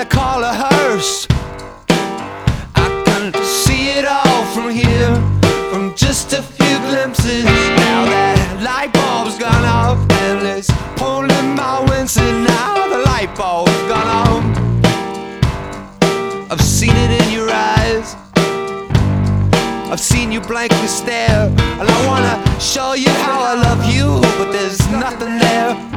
I call a hearse. I can see it all from here, from just a few glimpses. Now that light bulb's gone off and it's pulling my wings, and now the light bulb's gone off. I've seen it in your eyes, I've seen you blankly stare, and I wanna show you how I love you, but there's nothing there.